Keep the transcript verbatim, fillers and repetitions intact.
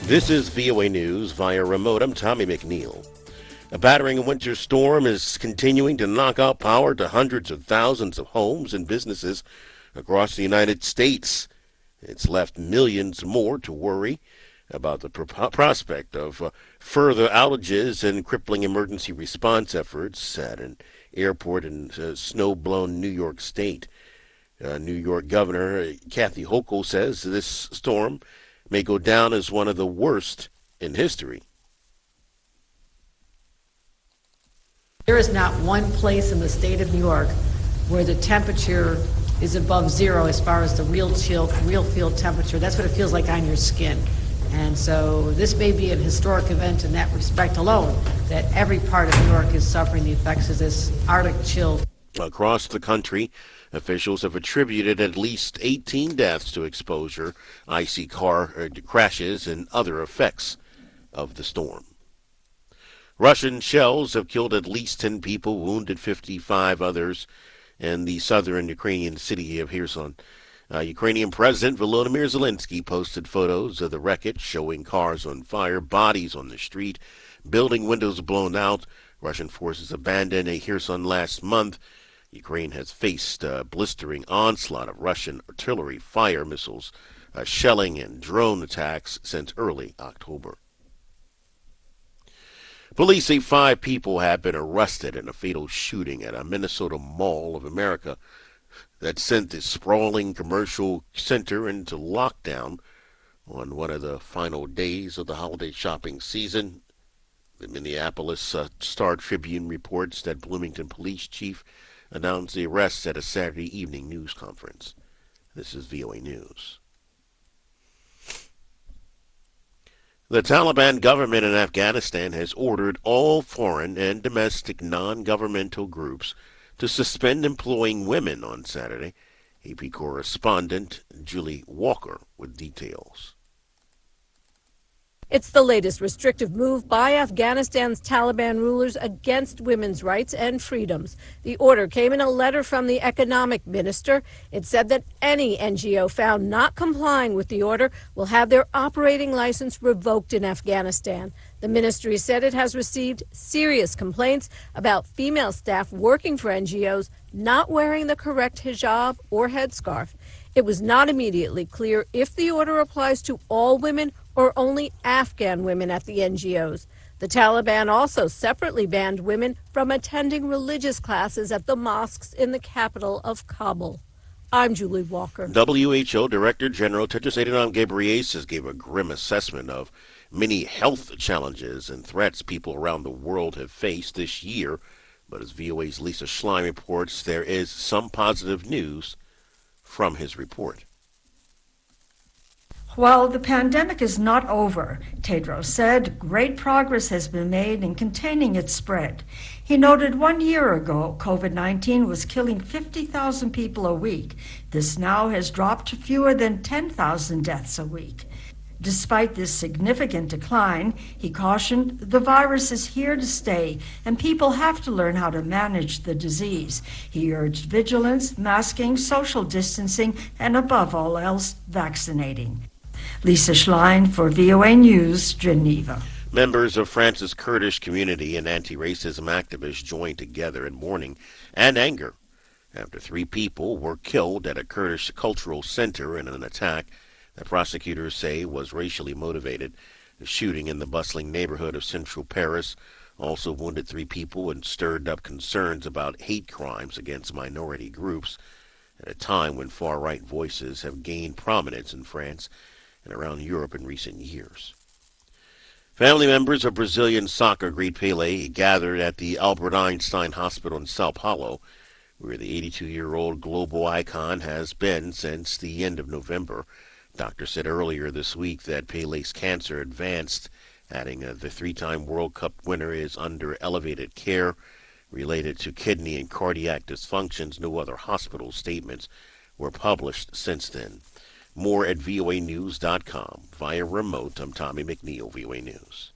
This is V O A News via remote. I'm Tommy McNeil. A battering winter storm is continuing to knock out power to hundreds of thousands of homes and businesses across the United States. It's left millions more to worry about the pro- prospect of uh, further outages and crippling emergency response efforts at an airport in uh, snow-blown New York State. Uh, New York Governor Kathy Hochul says this storm may go down as one of the worst in history. There is not one place in the state of New York where the temperature is above zero as far as the real chill, real field temperature. That's what it feels like on your skin. And so this may be an historic event in that respect alone, that every part of New York is suffering the effects of this Arctic chill. Across the country, officials have attributed at least eighteen deaths to exposure, icy car uh, crashes, and other effects of the storm. Russian shells have killed at least ten people, wounded fifty-five others in the southern Ukrainian city of Kherson. Uh, Ukrainian President Volodymyr Zelensky posted photos of the wreckage showing cars on fire, bodies on the street, building windows blown out. Russian forces abandoned a Kherson last month. Ukraine has faced a blistering onslaught of Russian artillery, fire missiles, uh, shelling, and drone attacks since early October. Police say five people have been arrested in a fatal shooting at a Minnesota Mall of America that sent the sprawling commercial center into lockdown on one of the final days of the holiday shopping season. The Minneapolis uh, Star Tribune reports that Bloomington Police Chief announced the arrests at a Saturday evening news conference. This is V O A News. The Taliban government in Afghanistan has ordered all foreign and domestic non-governmental groups to suspend employing women on Saturday. A P correspondent Julie Walker with details. It's the latest restrictive move by Afghanistan's Taliban rulers against women's rights and freedoms. The order came in a letter from the economic minister. It said that any N G O found not complying with the order will have their operating license revoked in Afghanistan. The ministry said it has received serious complaints about female staff working for N G Os not wearing the correct hijab or headscarf. It was not immediately clear if the order applies to all women or only Afghan women at the N G Os. The Taliban also separately banned women from attending religious classes at the mosques in the capital of Kabul. I'm Julie Walker. W H O Director General Tedros Adhanom Ghebreyesus gave a grim assessment of many health challenges and threats people around the world have faced this year. But as V O A's Lisa Schlein reports, there is some positive news from his report. While the pandemic is not over, Tedros said great progress has been made in containing its spread. He noted one year ago, COVID nineteen was killing fifty thousand people a week. This now has dropped to fewer than ten thousand deaths a week. Despite this significant decline, he cautioned the virus is here to stay and people have to learn how to manage the disease. He urged vigilance, masking, social distancing, and above all else, vaccinating. Lisa Schlein for V O A News, Geneva. Members of France's Kurdish community and anti-racism activists joined together in mourning and anger after three people were killed at a Kurdish cultural center in an attack that prosecutors say was racially motivated. The shooting in the bustling neighborhood of central Paris also wounded three people and stirred up concerns about hate crimes against minority groups at a time when far-right voices have gained prominence in France and around Europe in recent years. Family members of Brazilian soccer great Pelé gathered at the Albert Einstein Hospital in Sao Paulo, where the eighty-two-year-old global icon has been since the end of November. Doctors said earlier this week that Pelé's cancer advanced, adding uh, the three-time World Cup winner is under elevated care related to kidney and cardiac dysfunctions. No other hospital statements were published since then. More at V O A news dot com. Via remote, I'm Tommy McNeil, V O A News.